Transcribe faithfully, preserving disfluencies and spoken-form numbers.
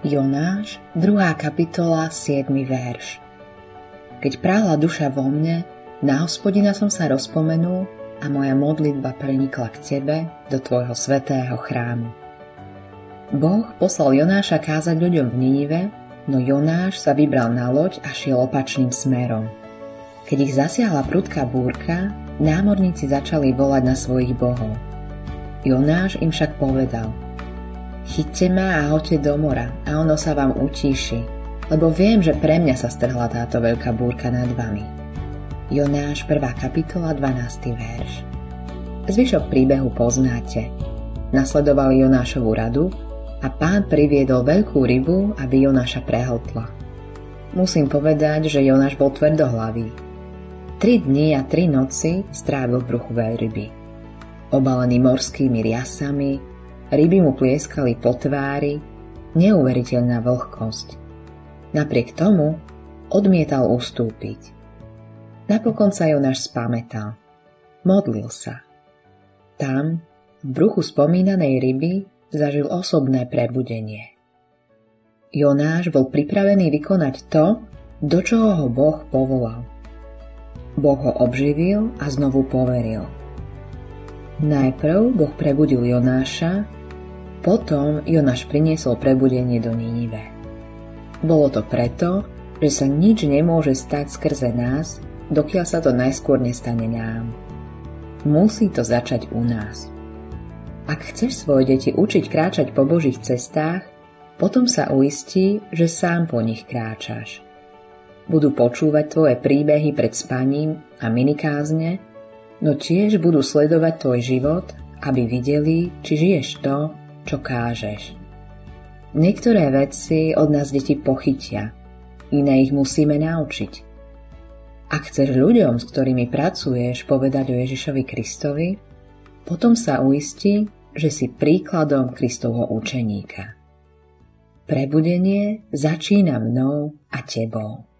Jonáš, druhá kapitola, siedmy verš. Keď práhla duša vo mne, na Hospodina som sa rozpomenul a moja modlitba prenikla k Tebe do Tvojho svätého chrámu. Boh poslal Jonáša kázať ľuďom v Ninive, no Jonáš sa vybral na loď a šiel opačným smerom. Keď ich zasiahla prudká búrka, námorníci začali volať na svojich bohov. Jonáš im však povedal: Chyťte ma a hoďte do mora a ono sa vám utíši, lebo viem, že pre mňa sa strhla táto veľká búrka nad vami. Jonáš, prvá kapitola, dvanásty verš. Zvyšok príbehu poznáte. Nasledovali Jonášovu radu a Pán priviedol veľkú rybu, aby Jonáša prehltla. Musím povedať, že Jonáš bol tvrdohlavý. Tri dni a tri noci strávil v bruchu veľryby. Obalený morskými riasami, ryby mu plieskali po tvári, neuveriteľná vlhkosť. Napriek tomu odmietal ustúpiť. Napokon sa Jonáš spamätal. Modlil sa. Tam, v bruchu spomínanej ryby, zažil osobné prebudenie. Jonáš bol pripravený vykonať to, do čoho ho Boh povolal. Boh ho obživil a znovu poveril. Najprv Boh prebudil Jonáša, potom Jonáš priniesol prebudenie do Ninive. Bolo to preto, že sa nič nemôže stať skrze nás, dokiaľ sa to najskôr nestane nám. Musí to začať u nás. Ak chceš svoje deti učiť kráčať po Božích cestách, potom sa uistí, že sám po nich kráčaš. Budú počúvať tvoje príbehy pred spaním a minikázne, no tiež budú sledovať tvoj život, aby videli, či žiješ to, čo kážeš. Niektoré veci od nás deti pochytia, iné ich musíme naučiť. Ak chceš ľuďom, s ktorými pracuješ, povedať o Ježišovi Kristovi, potom sa uistí, že si príkladom Kristovho učeníka. Prebudenie začína mnou a tebou.